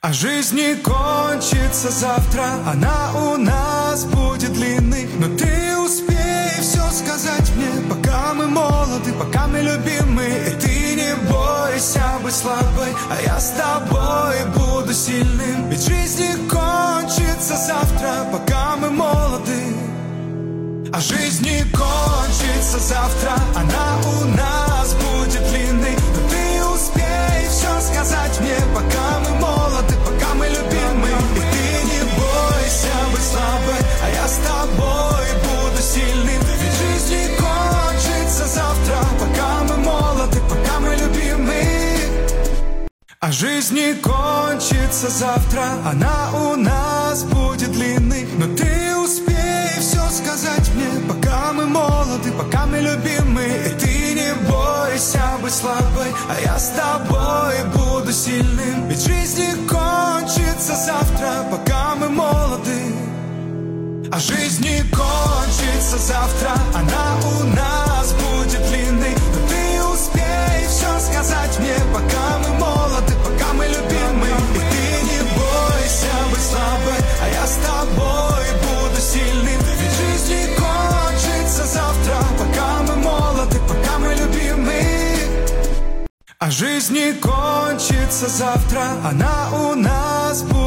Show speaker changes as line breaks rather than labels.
А жизнь не кончится завтра, она у нас будет длинной. Но ты успей все сказать мне, пока мы молоды, пока мы любимы. И ты не бойся быть слабой, а я с тобой буду сильным. Ведь жизнь не кончится завтра, пока мы молоды. А жизнь не кончится завтра, она у нас будет длинной. Но ты успей все сказать мне, пока мы молоды, пока мы любимы. И ты не бойся быть слабой, а я с тобой буду сильным. Ведь жизнь не кончится завтра, пока мы молоды, пока мы любимы. А жизнь не кончится завтра, она у нас будет длинной. Но ты успей все сказать мне, пока мы молоды, пока мы любимы. И ты не бойся быть слабой, а я с тобой буду сильным. Ведь жизнь не кончится завтра, пока мы молоды. А жизнь не кончится завтра, она у нас будет длинной. Но ты успей все сказать мне, пока мы молоды, пока мы любимы. И ты не бойся быть слабой, а я с тобой буду сильным. Ведь жизнь не кончится завтра, пока мы молоды, пока мы любимы. А жизнь не кончится завтра, она у нас будет.